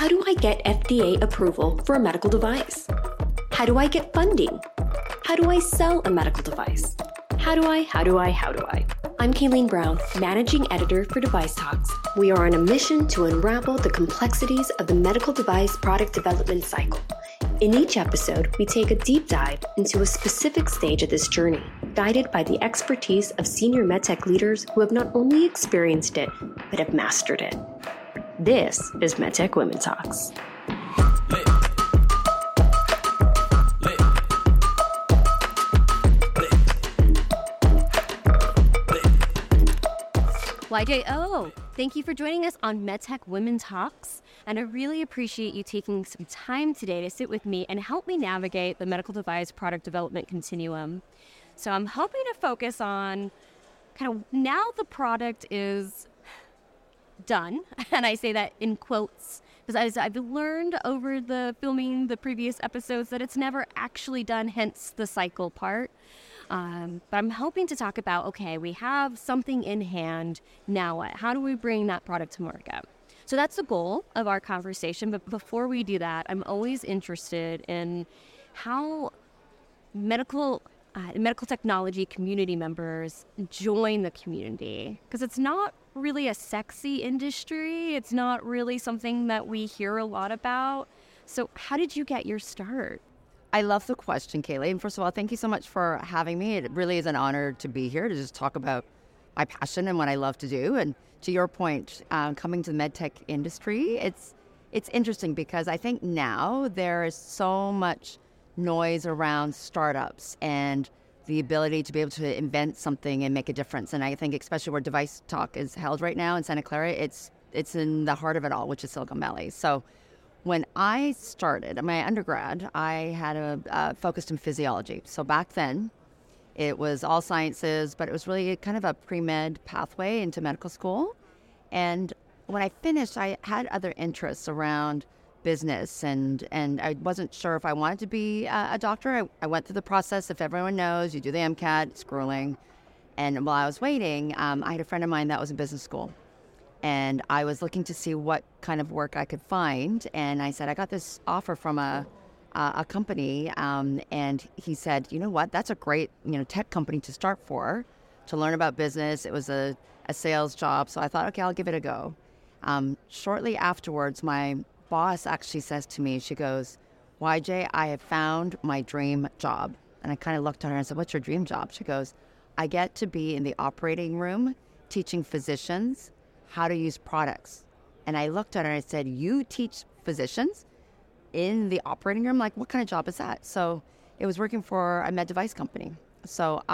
How do I get FDA approval for a medical device? How do I get funding? How do I sell a medical device? How do I? I'm Kayleen Brown, Managing Editor for Device Talks. We are on a mission to unravel the complexities of the medical device product development cycle. In each episode, we take a deep dive into a specific stage of this journey, guided by the expertise of senior medtech leaders who have not only experienced it, but have mastered it. This is MedTech Women Talks. YJO, thank you for joining us on MedTech Women Talks, and I really appreciate you taking some time today to sit with me and help me navigate the medical device product development continuum. So I'm hoping to focus on kind of now the product is done, and I say that in quotes because as I've learned over the filming the previous episodes that it's never actually done, hence the cycle part. But I'm hoping to talk about, okay, we have something in hand, now what? How do we bring that product to market? So that's the goal of our conversation. But before we do that, I'm always interested in how medical technology community members join the community. Because it's not really a sexy industry. It's not really something that we hear a lot about. So how did you get your start? I love the question, Kaylee. First of all, thank you so much for having me. It really is an honor to be here to just talk about my passion and what I love to do. And to your point, coming to the medtech industry, it's interesting because I think now there is so much noise around startups and the ability to be able to invent something and make a difference. And I think especially where Device Talk is held right now in Santa Clara, it's in the heart of it all, which is Silicon Valley. So when I started my undergrad, I had a focused in physiology. So back then, it was all sciences, but it was really kind of a pre-med pathway into medical school. And when I finished, I had other interests around business, and I wasn't sure if I wanted to be a doctor. I went through the process. If everyone knows, you do the MCAT, it's grueling. And while I was waiting, I had a friend of mine that was in business school. And I was looking to see what kind of work I could find. And I said, I got this offer from a company. And he said, you know what, that's a great tech company to start for, to learn about business. It was a sales job. So I thought, okay, I'll give it a go. Shortly afterwards, my boss actually says to me, she goes, YJ, I have found my dream job. And I kind of looked at her and said, what's your dream job? She goes, I get to be in the operating room teaching physicians how to use products. And I looked at her and I said, you teach physicians in the operating room? Like, what kind of job is that? So it was working for a med device company. So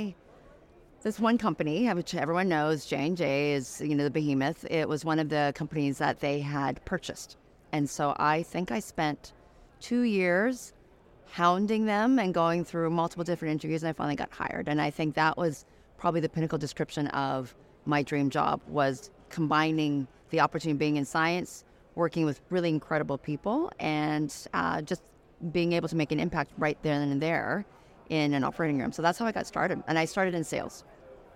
this one company, which everyone knows, J&J is, the behemoth. It was one of the companies that they had purchased. And so I think I spent 2 years hounding them and going through multiple different interviews, and I finally got hired. And I think that was probably the pinnacle description of my dream job, was combining the opportunity of being in science, working with really incredible people, and just being able to make an impact right then and there in an operating room. So that's how I got started. And I started in sales.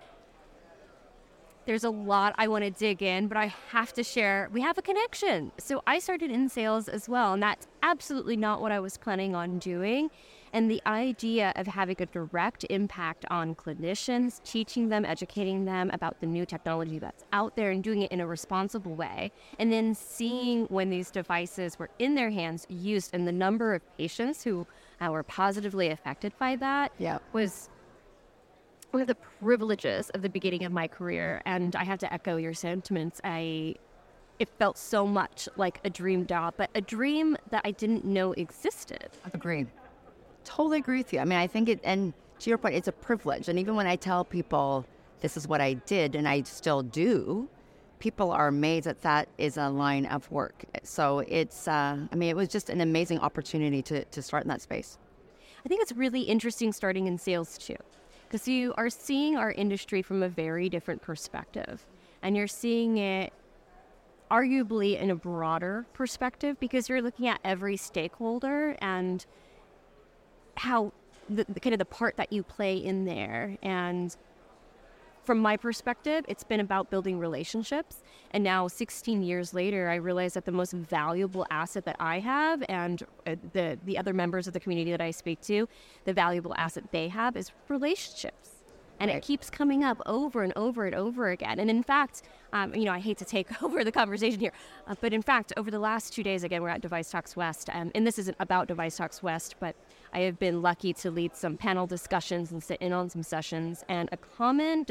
There's a lot I want to dig in, but I have to share, we have a connection. So I started in sales as well, and that's absolutely not what I was planning on doing. And the idea of having a direct impact on clinicians, teaching them, educating them about the new technology that's out there and doing it in a responsible way, and then seeing when these devices were in their hands used and the number of patients who were positively affected by that was one of the privileges of the beginning of my career. And I have to echo your sentiments. It felt so much like a dream job, but a dream that I didn't know existed. Agreed. Totally agree with you. I mean, I think and to your point, it's a privilege. And even when I tell people this is what I did and I still do, people are amazed that is a line of work. So it's, it was just an amazing opportunity to start in that space. I think it's really interesting starting in sales too, because you are seeing our industry from a very different perspective, and you're seeing it arguably in a broader perspective because you're looking at every stakeholder and how the kind of the part that you play in there. And from my perspective, it's been about building relationships. And now 16 years later, I realize that the most valuable asset that I have and the other members of the community that I speak to, the valuable asset they have is relationships. And it keeps coming up over and over and over again. And in fact, I hate to take over the conversation here, but in fact, over the last 2 days, again, we're at Device Talks West, and this isn't about Device Talks West, but I have been lucky to lead some panel discussions and sit in on some sessions. And a common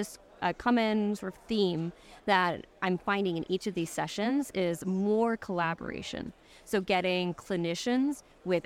sort of theme that I'm finding in each of these sessions is more collaboration. So getting clinicians with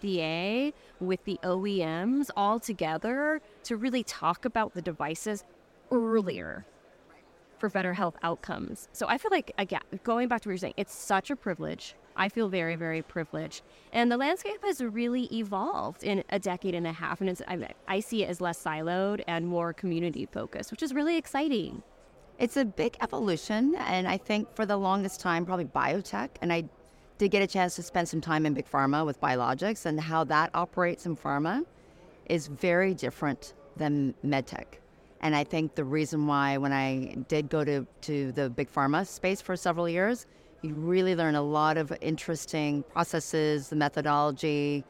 FDA, with the OEMs all together to really talk about the devices earlier for better health outcomes. So I feel like, again, going back to what you're saying, it's such a privilege. I feel very, very privileged. And the landscape has really evolved in a decade and a half. And I see it as less siloed and more community focused, which is really exciting. It's a big evolution. And I think for the longest time, probably biotech, and I did get a chance to spend some time in big pharma with biologics, and how that operates in pharma is very different than medtech. And I think the reason why when I did go to the big pharma space for several years, you really learn a lot of interesting processes, the methodology,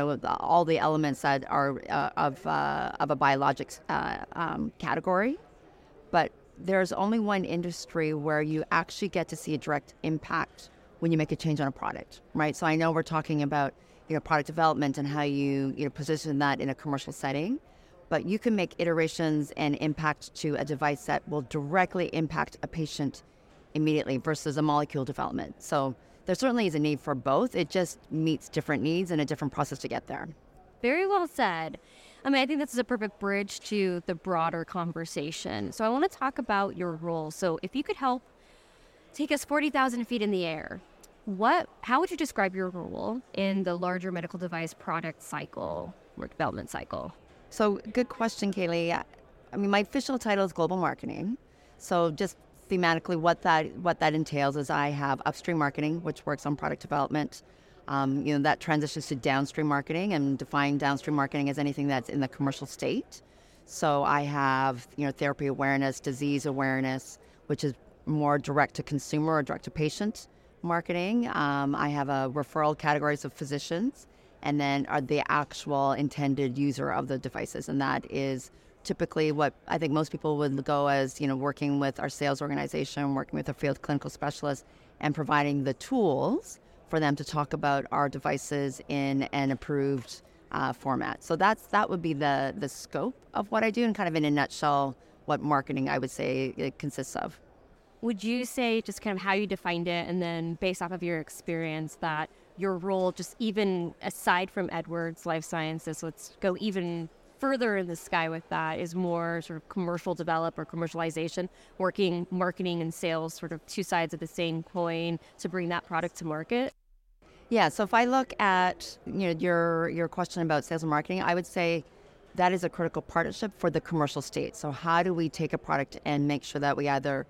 all the elements that are of a biologics category. But there's only one industry where you actually get to see a direct impact when you make a change on a product, right? So I know we're talking about, product development and how you position that in a commercial setting, but you can make iterations and impact to a device that will directly impact a patient immediately versus a molecule development. So there certainly is a need for both. It just meets different needs and a different process to get there. Very well said. I think this is a perfect bridge to the broader conversation. So I want to talk about your role. So if you could help take us 40,000 feet in the air, how would you describe your role in the larger medical device product cycle or development cycle? So good question, Kaylee. My official title is global marketing. So just thematically what that entails is I have upstream marketing, which works on product development. That transitions to downstream marketing, and define downstream marketing as anything that's in the commercial state. So I have, therapy awareness, disease awareness, which is more direct to consumer or direct to patient marketing. I have a referral categories of physicians, and then are the actual intended user of the devices. And that is typically what I think most people would go as, working with our sales organization, working with a field clinical specialist, and providing the tools for them to talk about our devices in an approved format. So that would be the scope of what I do, and kind of in a nutshell, what marketing I would say it consists of. Would you say just kind of how you defined it, and then based off of your experience, that your role, just even aside from Edwards Life Sciences, let's go even further in the sky with that, is more sort of commercial develop or commercialization, working marketing and sales, sort of two sides of the same coin to bring that product to market? Yeah, so if I look at your question about sales and marketing, I would say that is a critical partnership for the commercial state. So how do we take a product and make sure that we either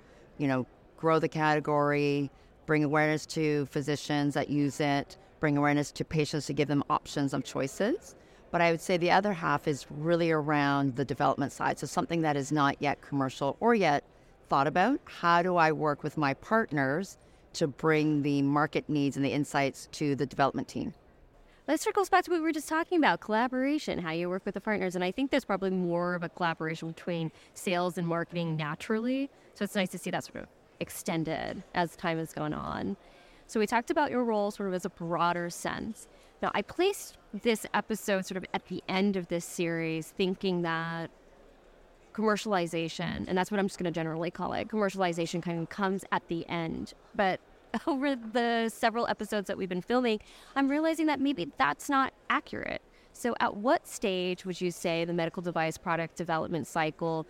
grow the category, bring awareness to physicians that use it, bring awareness to patients to give them options of choices. But I would say the other half is really around the development side. So something that is not yet commercial or yet thought about. How do I work with my partners to bring the market needs and the insights to the development team? That circles back to what we were just talking about, collaboration, how you work with the partners. And I think there's probably more of a collaboration between sales and marketing naturally. So it's nice to see that sort of extended as time has gone on. So we talked about your role sort of as a broader sense. Now, I placed this episode sort of at the end of this series thinking that commercialization, and that's what I'm just going to generally call it, commercialization kind of comes at the end. But over the several episodes that we've been filming, I'm realizing that maybe that's not accurate. So at what stage would you say the medical device product development cycle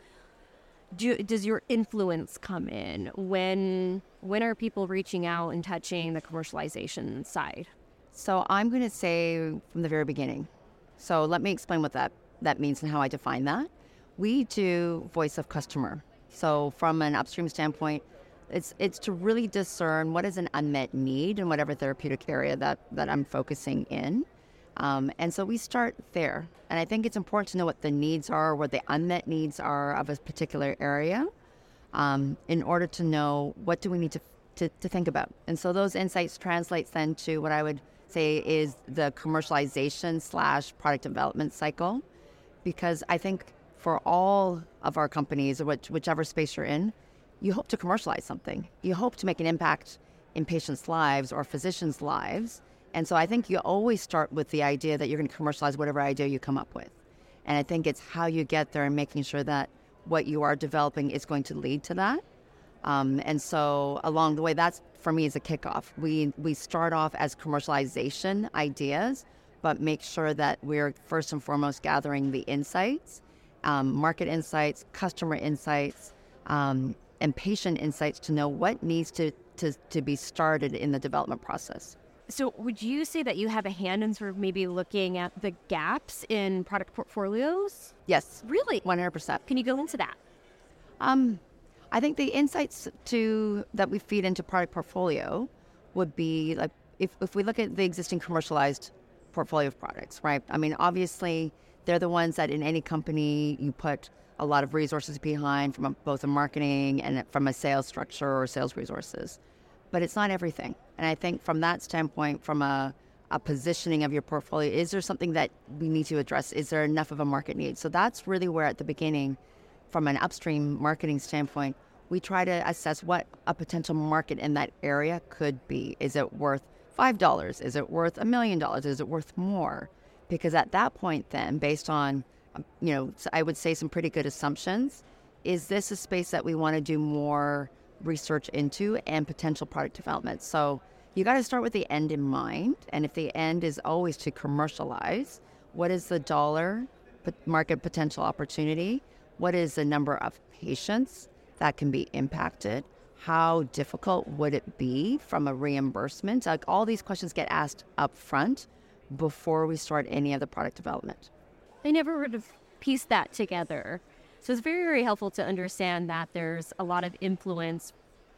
does your influence come in? When are people reaching out and touching the commercialization side? So I'm going to say from the very beginning. So let me explain what that means and how I define that. We do voice of customer. So from an upstream standpoint, it's to really discern what is an unmet need in whatever therapeutic area that I'm focusing in. And so we start there. And I think it's important to know what the needs are, what the unmet needs are of a particular area, in order to know what do we need to think about. And so those insights translates then to what I would say is the commercialization / product development cycle. Because I think for all of our companies, or whichever space you're in, you hope to commercialize something. You hope to make an impact in patients' lives or physicians' lives. And so I think you always start with the idea that you're going to commercialize whatever idea you come up with. And I think it's how you get there and making sure that what you are developing is going to lead to that. And so along the way, that's for me is a kickoff. We start off as commercialization ideas, but make sure that we're first and foremost gathering the insights, market insights, customer insights, and patient insights to know what needs to be started in the development process. So would you say that you have a hand in sort of maybe looking at the gaps in product portfolios? Yes. Really? 100%. Can you go into that? I think the insights that we feed into product portfolio would be like if we look at the existing commercialized portfolio of products, right? I mean, obviously, they're the ones that in any company you put a lot of resources behind from both a marketing and from a sales structure or sales resources. But it's not everything. And I think from that standpoint, from a positioning of your portfolio, is there something that we need to address? Is there enough of a market need? So that's really where at the beginning, from an upstream marketing standpoint, we try to assess what a potential market in that area could be. Is it worth $5? Is it worth $1 million? Is it worth more? Because at that point then, based on, I would say some pretty good assumptions, is this a space that we want to do more research into and potential product development? So you got to start with the end in mind. And if the end is always to commercialize, what is the dollar market potential opportunity? What is the number of patients that can be impacted? How difficult would it be from a reimbursement? Like all these questions get asked up front before we start any of the product development. I never would have pieced that together. So it's very, very helpful to understand that there's a lot of influence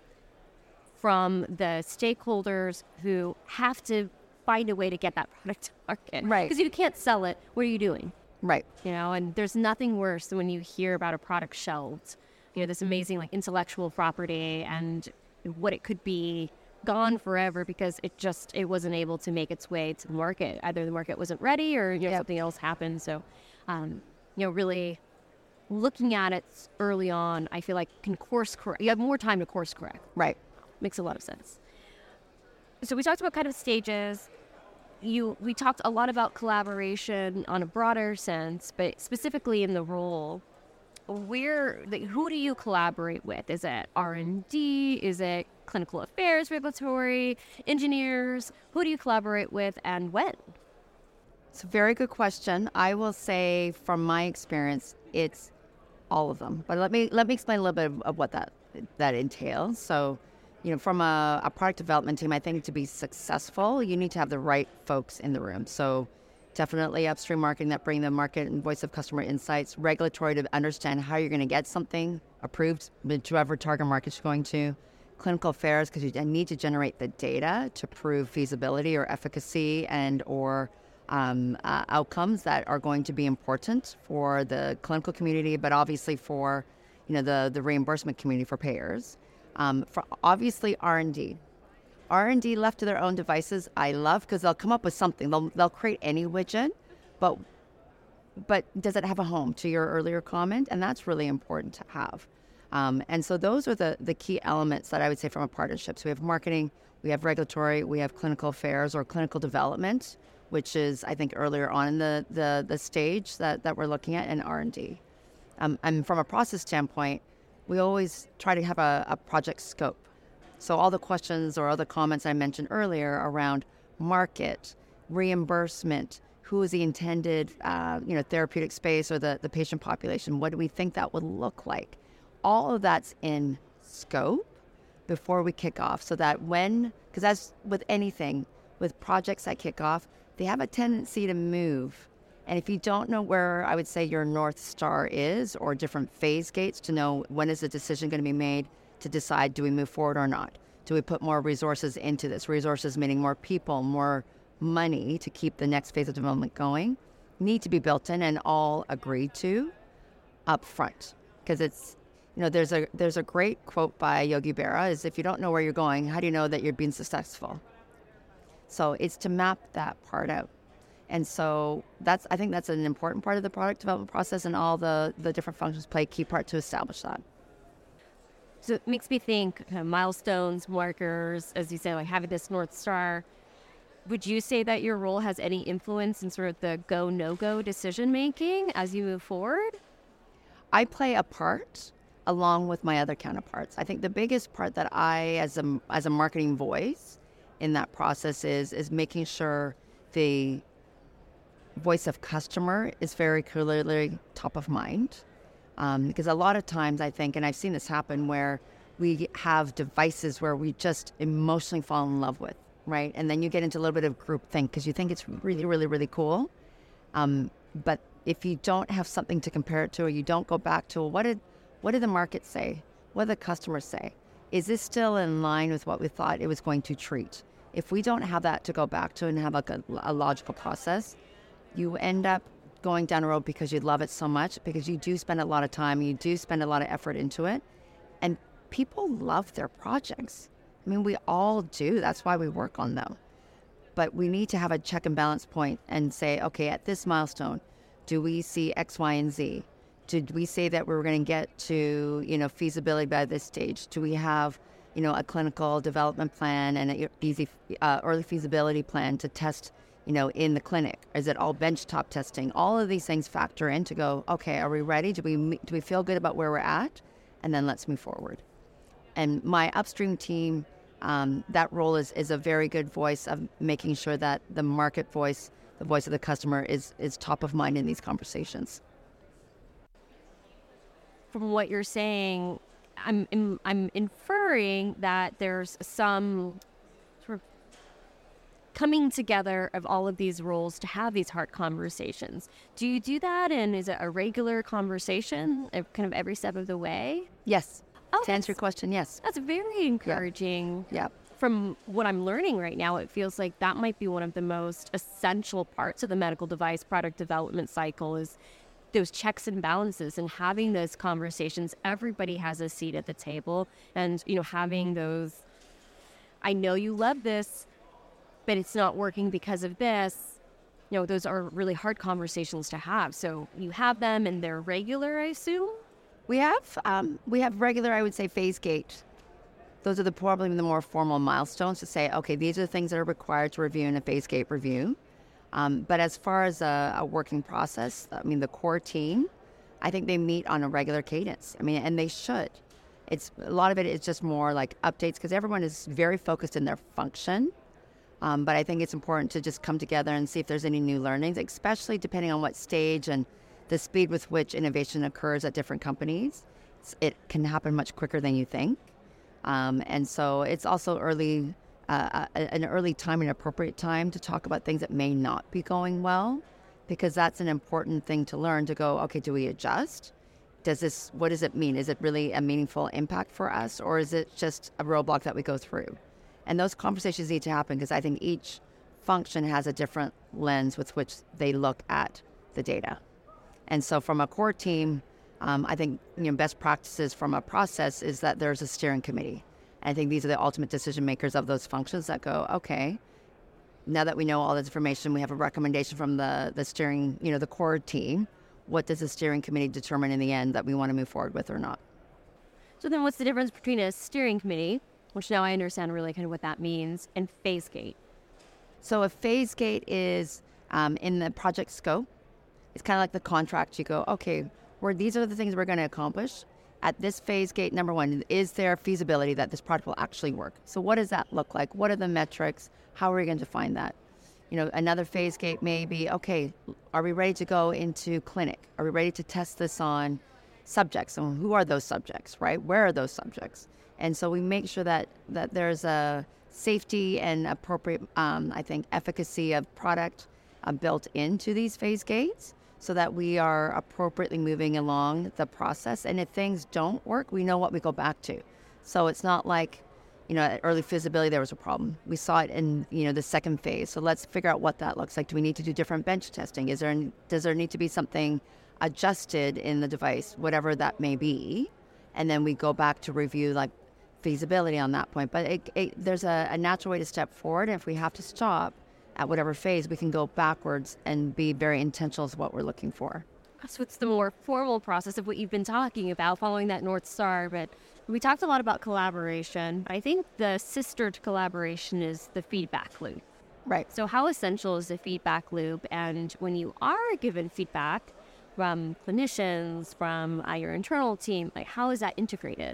from the stakeholders who have to find a way to get that product to market. Right. Because if you can't sell it, what are you doing? Right. And there's nothing worse than when you hear about a product shelved, this amazing like intellectual property and what it could be gone forever because it wasn't able to make its way to the market. Either the market wasn't ready or something else happened. So, really looking at it early on, I feel like can course correct. You have more time to course correct. Right. Makes a lot of sense. So we talked about kind of stages. We talked a lot about collaboration on a broader sense, but specifically in the role, who do you collaborate with? Is it R&D? Is it clinical affairs, regulatory, engineers? Who do you collaborate with and when? It's a very good question. I will say from my experience, it's all of them. But let me explain a little bit of what that entails. So, from a product development team, I think to be successful, you need to have the right folks in the room. So definitely upstream marketing that bring the market and voice of customer insights, regulatory to understand how you're going to get something approved, whichever target market you're going to, clinical affairs because you need to generate the data to prove feasibility or efficacy and or outcomes that are going to be important for the clinical community, but obviously for the reimbursement community for payers. For obviously R&D. R&D left to their own devices, I love because they'll come up with something. They'll create any widget, but does it have a home? To your earlier comment, and that's really important to have. And so those are the key elements that I would say from a partnership. So we have marketing, we have regulatory, we have clinical affairs or clinical development, which is I think earlier on in the stage that we're looking at, and R&D. And from a process standpoint, we always try to have a project scope. So all the questions or other comments I mentioned earlier around market, reimbursement, who is the intended therapeutic space or the patient population, what do we think that would look like? All of that's in scope before we kick off so that because as with anything, with projects that kick off, they have a tendency to move. And if you don't know where I would say your North Star is or different phase gates to know when is the decision going to be made to decide, do we move forward or not? Do we put more resources into this? Resources meaning more people, more money to keep the next phase of development going need to be built in and all agreed to up front. Because it's, there's a great quote by Yogi Berra is, if you don't know where you're going, how do you know that you're being successful? So it's to map that part out. And so I think that's an important part of the product development process, and all the different functions play a key part to establish that. So it makes me think milestones, markers, as you say, like having this North Star. Would you say that your role has any influence in sort of the go, no-go decision-making as you move forward? I play a part along with my other counterparts. I think the biggest part that I, as a marketing voice in that process, is making sure the voice of customer is very clearly top of mind. Because a lot of times I think, and I've seen this happen, where we have devices where we just emotionally fall in love with, right? And then you get into a little bit of groupthink because you think it's really, really, really cool. But if you don't have something to compare it to, or you don't go back to, what did the market say? What did the customers say? Is this still in line with what we thought it was going to treat? If we don't have that to go back to and have like a logical process, you end up going down a road because you love it so much, because you do spend a lot of time, you do spend a lot of effort into it, and people love their projects. I mean, we all do. That's why we work on them. But we need to have a check and balance point and say, okay, at this milestone, do we see X, Y, and Z? Did we say that we were going to get to, feasibility by this stage? Do we have, a clinical development plan and an early feasibility plan to test, in the clinic? Is it all benchtop testing? All of these things factor in to go, okay, are we ready? Do we feel good about where we're at? And then let's move forward. And my upstream team, that role is a very good voice of making sure that the market voice, the voice of the customer, is top of mind in these conversations. From what you're saying, I'm inferring that there's some sort of coming together of all of these roles to have these hard conversations. Do you do that, and is it a regular conversation kind of every step of the way? Yes. Oh, to answer your question, yes. That's very encouraging. Yeah. From what I'm learning right now, it feels like that might be one of the most essential parts of the medical device product development cycle, is those checks and balances and having those conversations. Everybody has a seat at the table, and having those, I know you love this, but it's not working because of this. Those are really hard conversations to have. So you have them, and they're regular, I assume? We have regular, I would say, phase gate. Those are probably the more formal milestones to say, okay, these are the things that are required to review in a phase gate review. But as far as a working process, the core team, I think they meet on a regular cadence. And they should. A lot of it is just more like updates, because everyone is very focused in their function. But I think it's important to just come together and see if there's any new learnings, especially depending on what stage and the speed with which innovation occurs at different companies. It can happen much quicker than you think. And so it's also an early time, an appropriate time to talk about things that may not be going well, because that's an important thing to learn, to go, okay, do we adjust? What does it mean? Is it really a meaningful impact for us, or is it just a roadblock that we go through? And those conversations need to happen, because I think each function has a different lens with which they look at the data. And so from a core team, I think best practices from a process is that there's a steering committee. And I think these are the ultimate decision makers of those functions that go, okay, now that we know all this information, we have a recommendation from the steering, the core team. What does the steering committee determine in the end that we want to move forward with or not? So then what's the difference between a steering committee, which now I understand really kind of what that means, and phase gate? So a phase gate is in the project scope. It's kind of like the contract. You go, okay, these are the things we're going to accomplish. At this phase gate, number one, is there feasibility that this product will actually work? So what does that look like? What are the metrics? How are we going to define that? Another phase gate may be, okay, are we ready to go into clinic? Are we ready to test this on subjects? And who are those subjects, right? Where are those subjects? And so we make sure that there's a safety and appropriate, I think, efficacy of product built into these phase gates, so that we are appropriately moving along the process. And if things don't work, we know what we go back to. So it's not like, at early feasibility, there was a problem. We saw it in, the second phase. So let's figure out what that looks like. Do we need to do different bench testing? Does there need to be something adjusted in the device, whatever that may be? And then we go back to review like feasibility on that point. But there's a natural way to step forward. And if we have to stop at whatever phase, we can go backwards and be very intentional as what we're looking for. So it's the more formal process of what you've been talking about, following that North Star. But we talked a lot about collaboration. I think the sister to collaboration is the feedback loop. Right. So how essential is the feedback loop? And when you are given feedback from clinicians, from your internal team, like how is that integrated?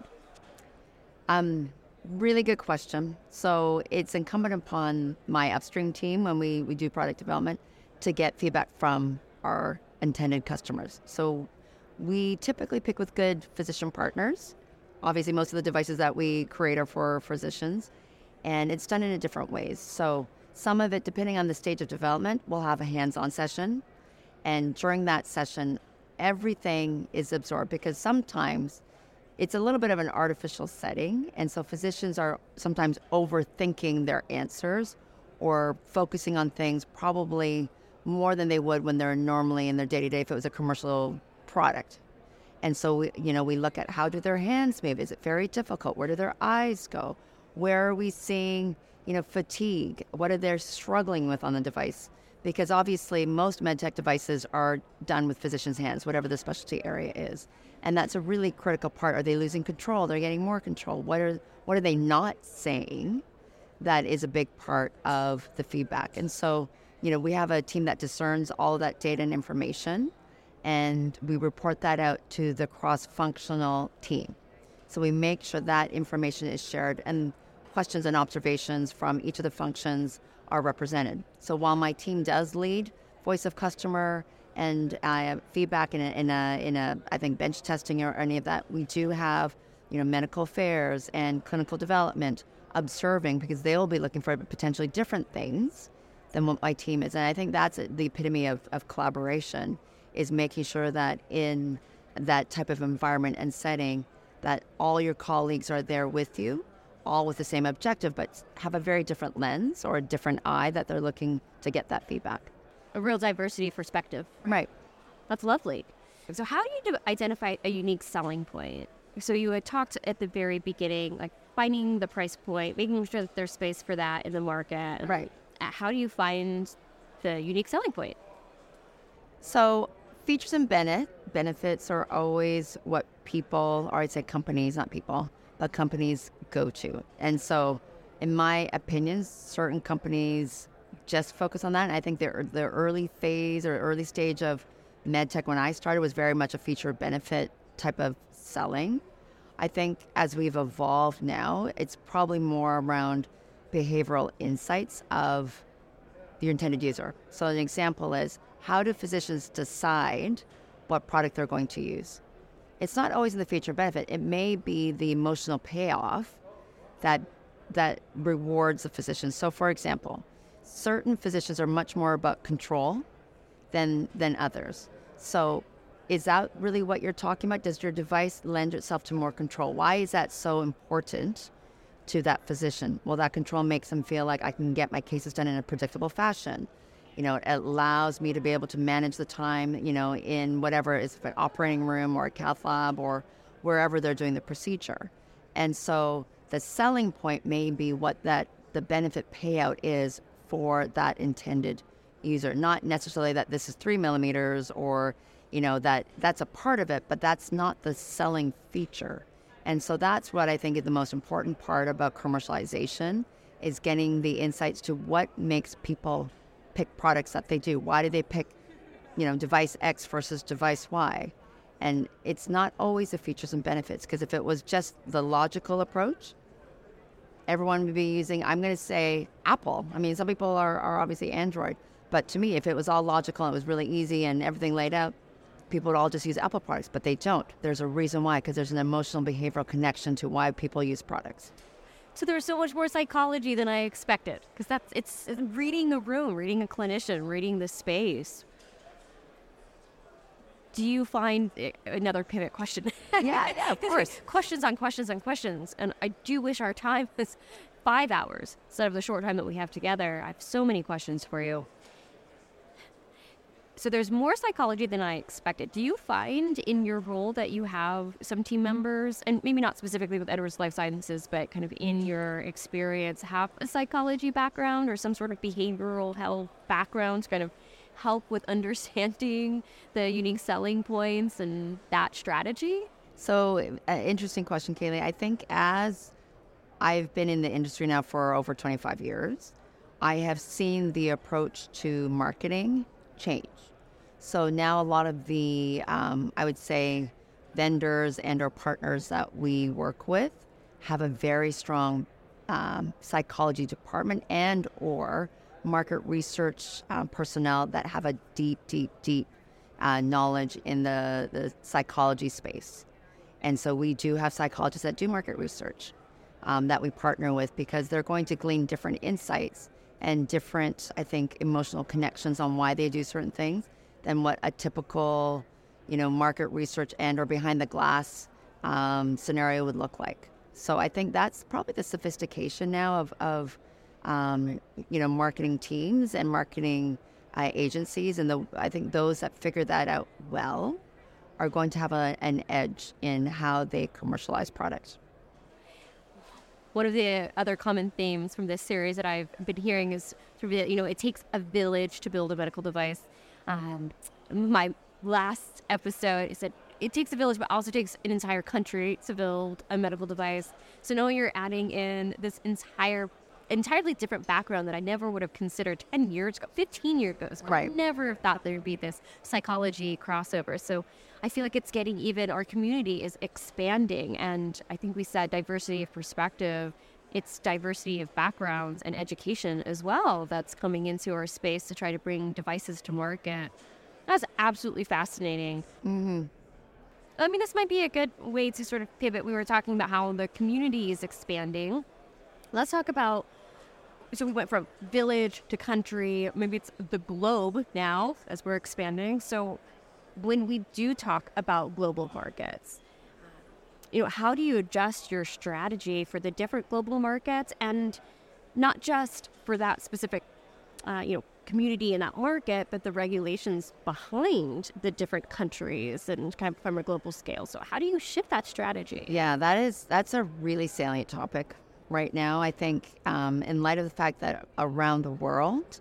Really good question. So it's incumbent upon my upstream team when we do product development to get feedback from our intended customers. So we typically pick with good physician partners. Obviously, most of the devices that we create are for physicians, and it's done in different ways. So some of it, depending on the stage of development, we'll have a hands-on session. And during that session, everything is absorbed because sometimes it's a little bit of an artificial setting. And so physicians are sometimes overthinking their answers or focusing on things probably more than they would when they're normally in their day-to-day if it was a commercial product. And so, we look at how do their hands move? Is it very difficult? Where do their eyes go? Where are we seeing, fatigue? What are they struggling with on the device? Because obviously most medtech devices are done with physicians' hands, whatever the specialty area is. And that's a really critical part. Are they losing control? They're getting more control. What are they not saying? That is a big part of the feedback. And so, we have a team that discerns all of that data and information, and we report that out to the cross-functional team. So we make sure that information is shared and questions and observations from each of the functions are represented. So while my team does lead voice of customer and feedback in a I think bench testing or any of that, we do have medical affairs and clinical development observing because they will be looking for potentially different things than what my team is. And I think that's the epitome of collaboration, is making sure that in that type of environment and setting that all your colleagues are there with you, all with the same objective, but have a very different lens or a different eye that they're looking to get that feedback. A real diversity of perspective. Right. That's lovely. So how do you identify a unique selling point? So you had talked at the very beginning, like finding the price point, making sure that there's space for that in the market. Right. How do you find the unique selling point? So features and benefits are always what people, or I'd say companies, not people, but companies go to. And so in my opinion, certain companies just focus on that. And I think the early phase or early stage of medtech when I started was very much a feature benefit type of selling. I think as we've evolved now, it's probably more around behavioral insights of your intended user. So an example is, how do physicians decide what product they're going to use? It's not always in the feature benefit. It may be the emotional payoff that rewards the physician. So for example, certain physicians are much more about control than others. So is that really what you're talking about? Does your device lend itself to more control? Why is that so important to that physician? Well, that control makes them feel like I can get my cases done in a predictable fashion. It allows me to be able to manage the time, in whatever is an operating room or a cath lab or wherever they're doing the procedure. And so the selling point may be what the benefit payout is for that intended user. Not necessarily that this is 3 millimeters or, that's a part of it, but that's not the selling feature. And so that's what I think is the most important part about commercialization, is getting the insights to what makes people pick products that they do. Why do they pick, device X versus device Y? And it's not always the features and benefits, because if it was just the logical approach, everyone would be using, I'm going to say Apple. I mean, some people are obviously Android, but to me, if it was all logical and it was really easy and everything laid out, people would all just use Apple products, but they don't. There's a reason why, because there's an emotional behavioral connection to why people use products. So there's so much more psychology than I expected, because it's reading a room, reading a clinician, reading the space. do you find another pivot question? Yeah, of course. Questions on questions on questions. And I do wish our time was 5 hours instead of the short time that we have together. I have so many questions for you. So there's more psychology than I expected. Do you find in your role that you have some team members, and maybe not specifically with Edwards Lifesciences, but kind of in your experience, have a psychology background or some sort of behavioral health background to kind of help with understanding the unique selling points and that strategy? So, interesting question, Kaylee. I think as I've been in the industry now for over 25 years, I have seen the approach to marketing change. So now a lot of the, I would say, vendors and or partners that we work with have a very strong psychology department and or market research personnel that have a deep knowledge in the psychology space. And so we do have psychologists that do market research that we partner with because they're going to glean different insights and different, I think, emotional connections on why they do certain things than what a typical, market research and or behind the glass scenario would look like. So I think that's probably the sophistication now of marketing teams and marketing agencies. And I think those that figure that out well are going to have an edge in how they commercialize products. One of the other common themes from this series that I've been hearing is, it takes a village to build a medical device. My last episode said it takes a village, but also takes an entire country to build a medical device. So knowing you're adding in this entirely different background that I never would have considered 10 years ago, 15 years ago. Right. I never thought there would be this psychology crossover. So I feel like it's getting even, our community is expanding. And I think we said diversity of perspective. It's diversity of backgrounds and education as well that's coming into our space to try to bring devices to market. That's absolutely fascinating. Mm-hmm. I mean, this might be a good way to sort of pivot. We were talking about how the community is expanding. Let's talk about, so we went from village to country, maybe it's the globe now as we're expanding. So when we do talk about global markets, how do you adjust your strategy for the different global markets, and not just for that specific, community in that market, but the regulations behind the different countries and kind of from a global scale. So how do you shift that strategy? Yeah, that's a really salient topic right now. I think in light of the fact that around the world,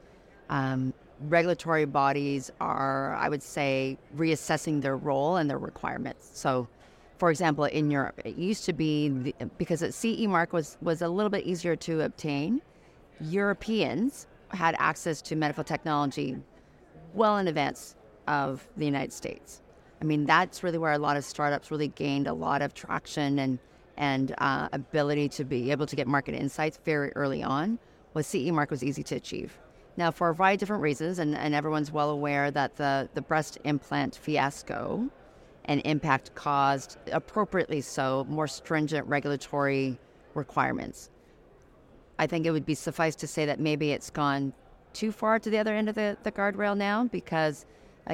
regulatory bodies are, I would say, reassessing their role and their requirements. So, for example, in Europe, it used to be, because the CE mark was a little bit easier to obtain, Europeans had access to medical technology well in advance of the United States. I mean, that's really where a lot of startups really gained a lot of traction and ability to be able to get market insights very early on. Was CE mark was easy to achieve. Now, for a variety of different reasons, and everyone's well aware that the breast implant fiasco and impact caused, appropriately so, more stringent regulatory requirements. I think it would be suffice to say that maybe it's gone too far to the other end of the guardrail now, because,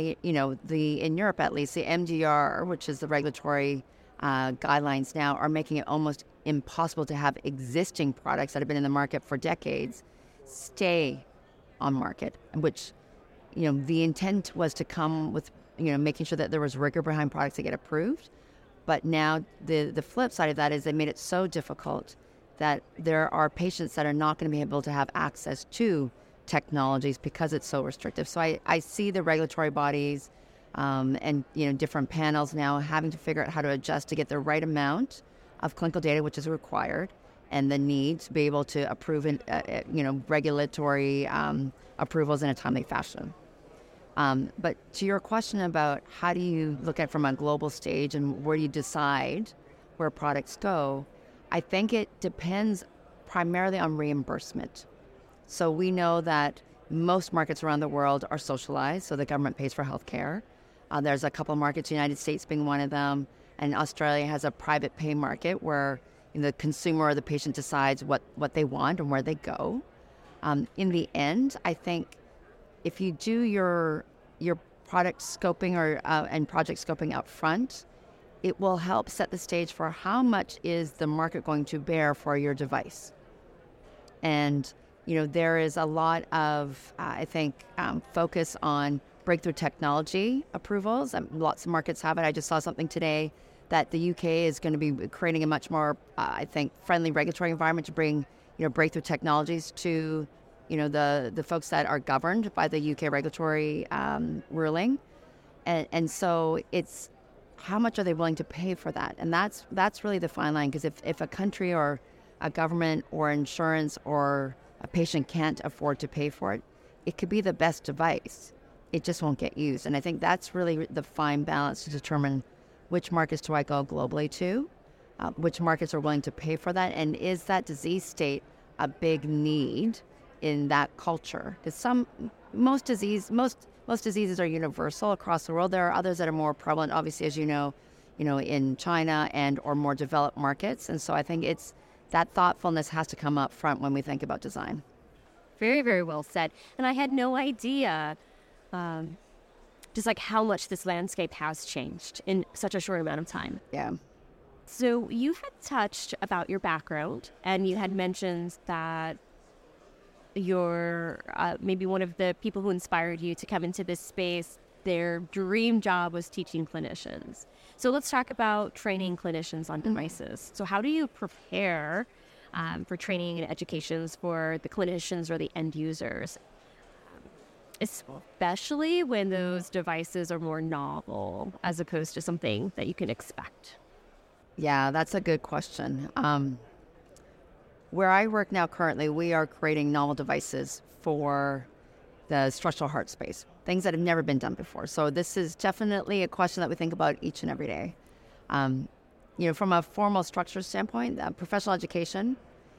in Europe at least, the MDR, which is the regulatory guidelines now, are making it almost impossible to have existing products that have been in the market for decades stay on market, which, the intent was to come with, making sure that there was rigor behind products that get approved. But now the flip side of that is they made it so difficult that there are patients that are not going to be able to have access to technologies because it's so restrictive. So I see the regulatory bodies and different panels now having to figure out how to adjust to get the right amount of clinical data, which is required, and the need to be able to approve regulatory approvals in a timely fashion. But to your question about how do you look at from a global stage and where do you decide where products go, I think it depends primarily on reimbursement. So we know that most markets around the world are socialized, so the government pays for health care. There's a couple of markets, the United States being one of them, and Australia has a private pay market where the consumer or the patient decides what they want and where they go. In the end, I think if you do your product scoping and project scoping up front, it will help set the stage for how much is the market going to bear for your device. And, there is a lot of, I think, focus on breakthrough technology approvals. Lots of markets have it. I just saw something today that the UK is going to be creating a much more, I think, friendly regulatory environment to bring, breakthrough technologies to, the folks that are governed by the UK regulatory ruling. And so it's how much are they willing to pay for that? And that's really the fine line, because if a country or a government or insurance or a patient can't afford to pay for it, it could be the best device. It just won't get used. And I think that's really the fine balance to determine which markets do I go globally to, which markets are willing to pay for that, and is that disease state a big need in that culture? Because most diseases are universal across the world. There are others that are more prevalent, obviously, as you know, in China and or more developed markets. And so I think it's that thoughtfulness has to come up front when we think about design. Very, very well said. And I had no idea just like how much this landscape has changed in such a short amount of time. Yeah. So you had touched about your background, and you had mentioned that you're maybe one of the people who inspired you to come into this space, their dream job was teaching clinicians. So let's talk about training clinicians on devices. So how do you prepare for training and educations for the clinicians or the end users, especially when those devices are more novel as opposed to something that you can expect? Yeah, that's a good question. Where I work now currently, we are creating novel devices for the structural heart space, things that have never been done before. So this is definitely a question that we think about each and every day. From a formal structure standpoint, professional education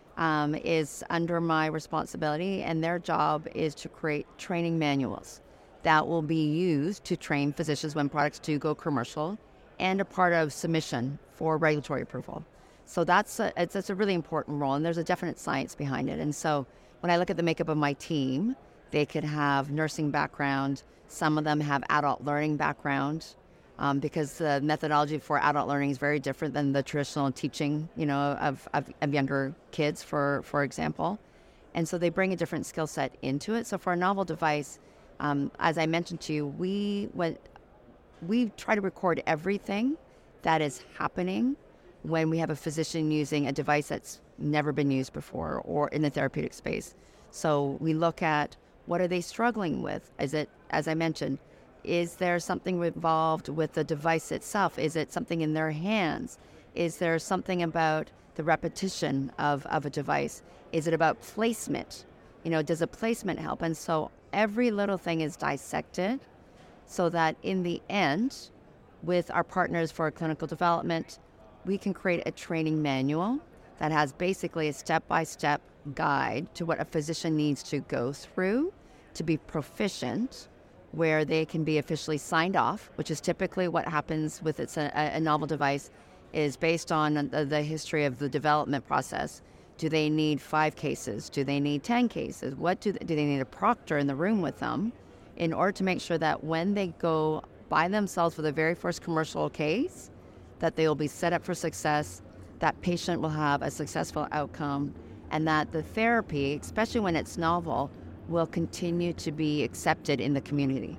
is under my responsibility, and their job is to create training manuals that will be used to train physicians when products do go commercial and a part of submission for regulatory approval. So that's a really important role, and there's a definite science behind it. And so when I look at the makeup of my team, they could have nursing background. Some of them have adult learning background, because the methodology for adult learning is very different than the traditional teaching, of younger kids, for example. And so they bring a different skill set into it. So for a novel device, as I mentioned to you, we try to record everything that is happening when we have a physician using a device that's never been used before or in the therapeutic space. So we look at, what are they struggling with? Is it, as I mentioned, is there something involved with the device itself? Is it something in their hands? Is there something about the repetition of a device? Is it about placement? Does a placement help? And so every little thing is dissected so that in the end, with our partners for clinical development, we can create a training manual that has basically a step-by-step guide to what a physician needs to go through to be proficient, where they can be officially signed off, which is typically what happens with a novel device, is based on the history of the development process. Do they need 5 cases? Do they need 10 cases? Do they need a proctor in the room with them in order to make sure that when they go by themselves for the very first commercial case, that they will be set up for success, that patient will have a successful outcome, and that the therapy, especially when it's novel, will continue to be accepted in the community.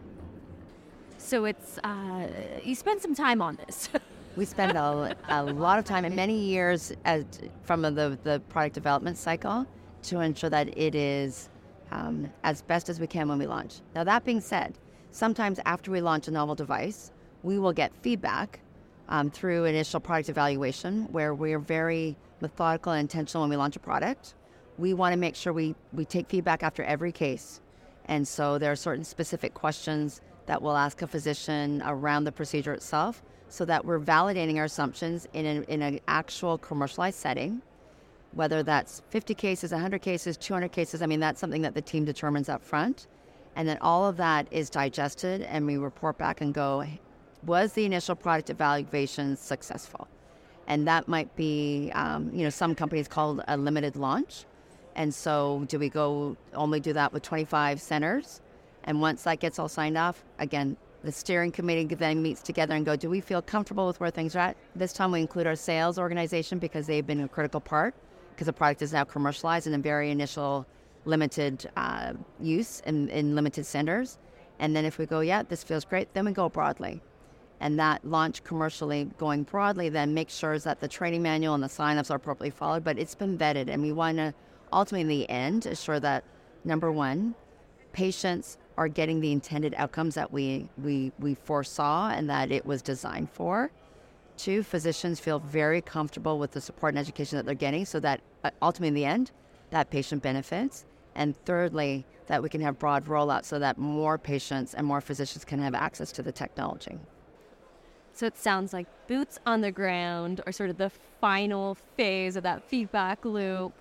So it's, you spend some time on this. We spend a lot of time and many years from the product development cycle to ensure that it is as best as we can when we launch. Now, that being said, sometimes after we launch a novel device, we will get feedback through initial product evaluation, where we're very methodical and intentional when we launch a product. We want to make sure we take feedback after every case. And so there are certain specific questions that we'll ask a physician around the procedure itself, so that we're validating our assumptions in an actual commercialized setting, whether that's 50 cases, 100 cases, 200 cases. I mean, that's something that the team determines up front. And then all of that is digested, and we report back and go, was the initial product evaluation successful? And that might be, some companies call it a limited launch. And so only do that with 25 centers? And once that gets all signed off, again, The steering committee then meets together and go, do we feel comfortable with where things are at? This time we include our sales organization because they've been a critical part because the product is now commercialized in a very initial limited use in limited centers. And then if we go, yeah, this feels great, then we go broadly. And that launch commercially going broadly then makes sure that the training manual and the sign-ups are appropriately followed, but it's been vetted. And we want to ultimately in the end assure that, number one, patients are getting the intended outcomes that we foresaw and that it was designed for. Two, physicians feel very comfortable with the support and education that they're getting so that ultimately in the end, that patient benefits. And thirdly, that we can have broad rollout so that more patients and more physicians can have access to the technology. So it sounds like boots on the ground are sort of the final phase of that feedback loop.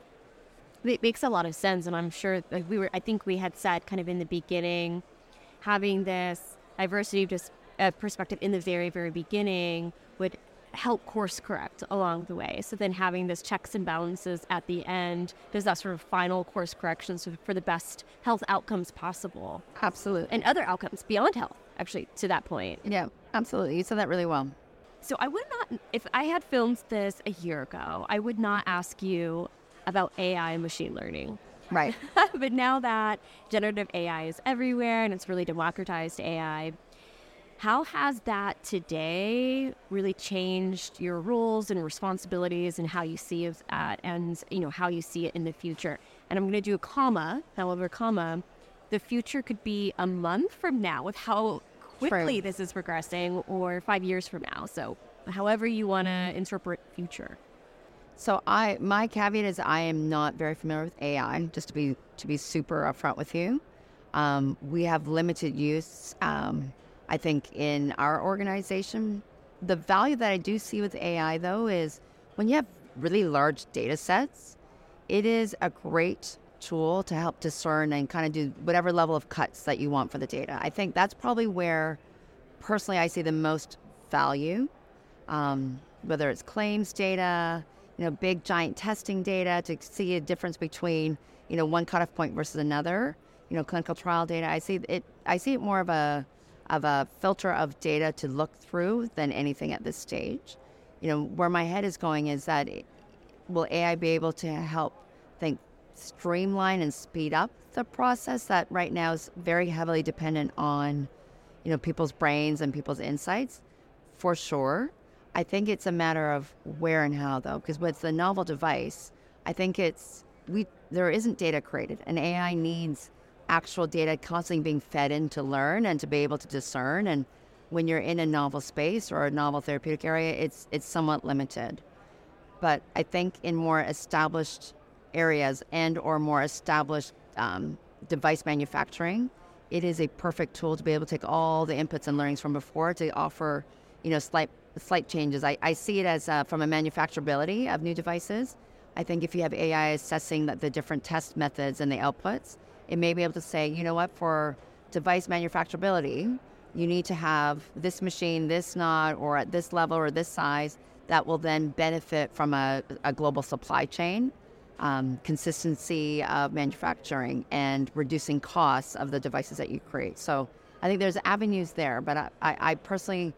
It makes a lot of sense, and I'm sure that I think we had said kind of in the beginning, having this diversity of perspective in the very, very beginning would help course correct along the way. So then having this checks and balances at the end does that sort of final course correction for the best health outcomes possible. Absolutely. And other outcomes beyond health, actually, to that point. Yeah, absolutely. You said that really well. So I would not, if I had filmed this a year ago, I would not ask you about AI and machine learning. Right. But now that generative AI is everywhere and it's really democratized AI, how has that today really changed your roles and responsibilities and how you see it and how you see it in the future? And I'm going to do a comma, however, the future could be a month from now with how quickly this is progressing, or 5 years from now. So however you want to interpret future. So my caveat is I am not very familiar with AI, just to be super upfront with you. We have limited use, I think, in our organization. The value that I do see with AI, though, is when you have really large data sets, it is a great tool to help discern and kind of do whatever level of cuts that you want for the data. I think that's probably where, personally, I see the most value, whether it's claims data, big giant testing data to see a difference between, one cutoff point versus another, clinical trial data. I see it more of a filter of data to look through than anything at this stage. Where my head is going is that will AI be able to help streamline and speed up the process that right now is very heavily dependent on, people's brains and people's insights? For sure. I think it's a matter of where and how, though, because with the novel device, I think there isn't data created, and AI needs actual data constantly being fed in to learn and to be able to discern. And when you're in a novel space or a novel therapeutic area, it's somewhat limited. But I think in more established areas and or more established device manufacturing, it is a perfect tool to be able to take all the inputs and learnings from before to offer, slight changes. I see it as from a manufacturability of new devices. I think if you have AI assessing the different test methods and the outputs, it may be able to say, for device manufacturability, you need to have this machine, this not, or at this level or this size, that will then benefit from a global supply chain, consistency of manufacturing, and reducing costs of the devices that you create. So I think there's avenues there, but I personally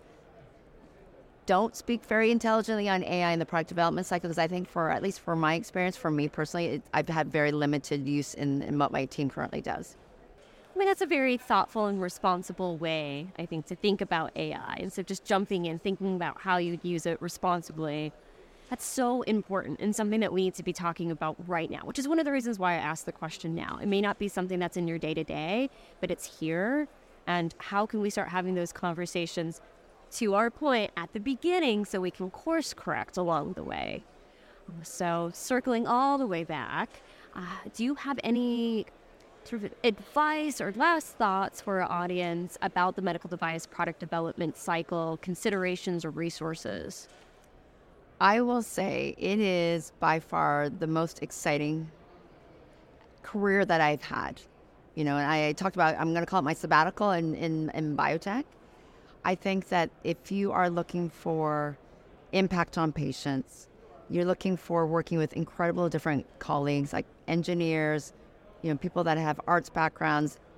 don't speak very intelligently on AI in the product development cycle because I think at least for my experience, for me personally, I've had very limited use in what my team currently does. I mean, that's a very thoughtful and responsible way, I think, to think about AI. Instead of just jumping in, thinking about how you'd use it responsibly. That's so important and something that we need to be talking about right now, which is one of the reasons why I asked the question now. It may not be something that's in your day-to-day, but it's here. And how can we start having those conversations, to our point, at the beginning so we can course correct along the way? So circling all the way back, do you have any sort of advice or last thoughts for our audience about the medical device product development cycle, considerations or resources? I will say it is by far the most exciting career that I've had. And I talked about, I'm going to call it my sabbatical in biotech. I think that if you are looking for impact on patients, you're looking for working with incredible different colleagues like engineers, people that have arts backgrounds,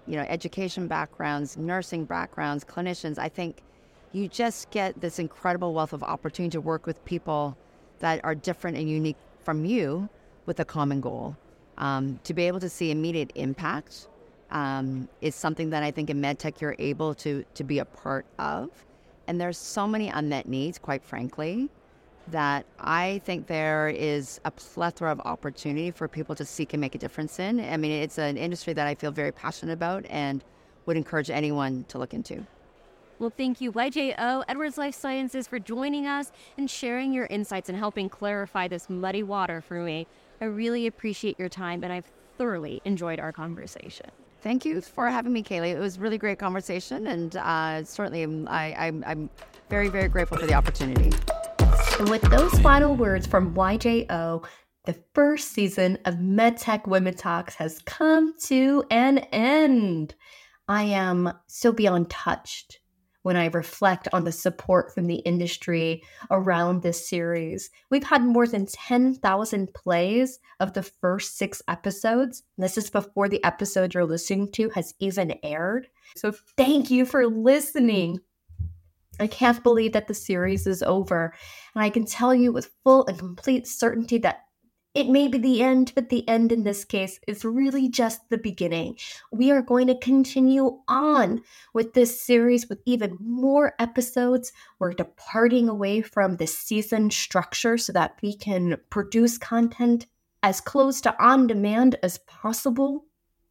education backgrounds, nursing backgrounds, clinicians. I think you just get this incredible wealth of opportunity to work with people that are different and unique from you with a common goal. To be able to see immediate impact is something that I think in MedTech you're able to be a part of. And there's so many unmet needs, quite frankly, that I think there is a plethora of opportunity for people to seek and make a difference in. I mean, it's an industry that I feel very passionate about and would encourage anyone to look into. Well, thank you, YJO, Edwards Lifesciences, for joining us and sharing your insights and helping clarify this muddy water for me. I really appreciate your time, and I've thoroughly enjoyed our conversation. Thank you for having me, Kaylee. It was a really great conversation, and certainly I'm very, very grateful for the opportunity. And with those final words from YJO, the first season of MedTech Women Talks has come to an end. I am so beyond touched when I reflect on the support from the industry around this series. We've had more than 10,000 plays of the first 6 episodes. This is before the episode you're listening to has even aired. So thank you for listening. I can't believe that the series is over. And I can tell you with full and complete certainty that it may be the end, but the end in this case is really just the beginning. We are going to continue on with this series with even more episodes. We're departing away from the season structure so that we can produce content as close to on demand as possible.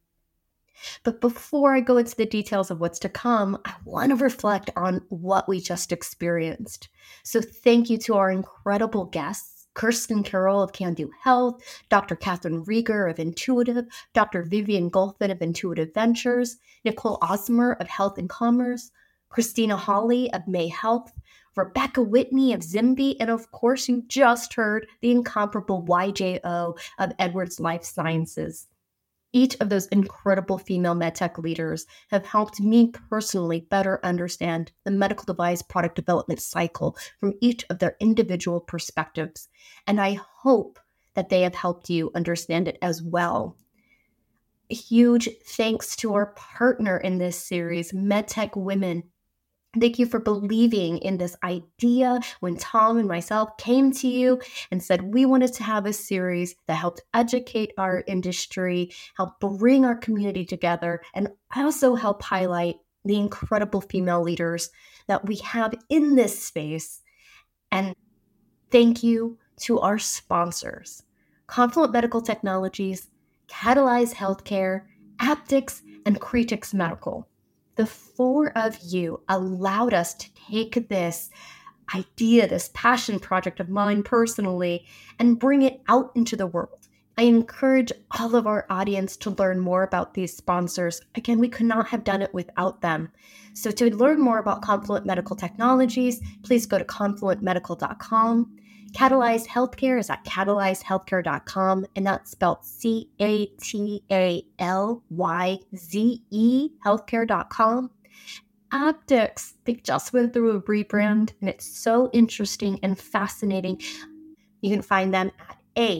But before I go into the details of what's to come, I want to reflect on what we just experienced. So thank you to our incredible guests. Kirsten Carroll of Can Do Health, Dr. Catherine Rieger of Intuitive, Dr. Vivian Golphin of Intuitive Ventures, Nicole Osmer of Health and Commerce, Christina Hawley of May Health, Rebecca Whitney of Zimby, and of course you just heard the incomparable YJO of Edwards Lifesciences. Each of those incredible female medtech leaders have helped me personally better understand the medical device product development cycle from each of their individual perspectives. And I hope that they have helped you understand it as well. A huge thanks to our partner in this series, MedTech Women. Thank you for believing in this idea when Tom and myself came to you and said we wanted to have a series that helped educate our industry, help bring our community together, and also help highlight the incredible female leaders that we have in this space. And thank you to our sponsors, Confluent Medical Technologies, Catalyze Healthcare, Aptix, and Cretix Medical. The 4 of you allowed us to take this idea, this passion project of mine personally, and bring it out into the world. I encourage all of our audience to learn more about these sponsors. Again, we could not have done it without them. So to learn more about Confluent Medical Technologies, please go to confluentmedical.com. Catalyze Healthcare is at catalyzehealthcare.com, and that's spelled CATALYZE healthcare.com. Aptix, they just went through a rebrand, and it's so interesting and fascinating. You can find them at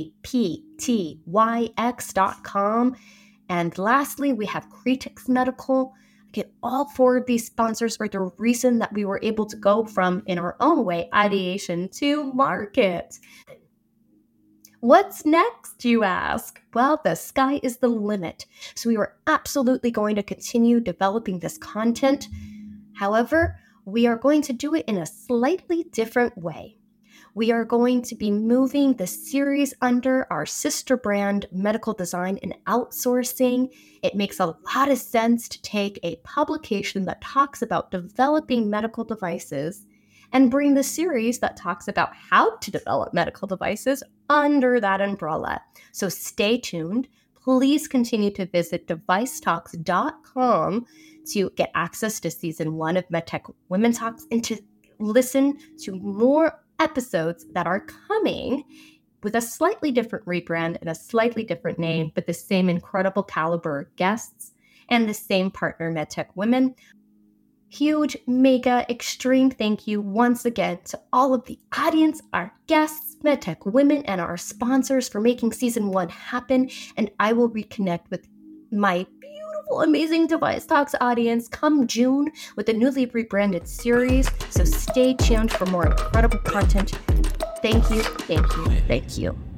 aptyx.com. And lastly, we have Cretix Medical. Again, all 4 of these sponsors are the reason that we were able to go from, in our own way, ideation to market. What's next, you ask? Well, the sky is the limit. So we are absolutely going to continue developing this content. However, we are going to do it in a slightly different way. We are going to be moving the series under our sister brand, Medical Design and Outsourcing. It makes a lot of sense to take a publication that talks about developing medical devices and bring the series that talks about how to develop medical devices under that umbrella. So stay tuned. Please continue to visit devicetalks.com to get access to season 1 of MedTech Women Talks and to listen to more episodes that are coming with a slightly different rebrand and a slightly different name, but the same incredible caliber of guests and the same partner, MedTech Women. Huge, mega, extreme thank you once again to all of the audience, our guests, MedTech Women, and our sponsors for making season 1 happen. And I will reconnect with my beautiful whole amazing Device Talks audience come June with a newly rebranded series. So stay tuned for more incredible content. Thank you, thank you, thank you.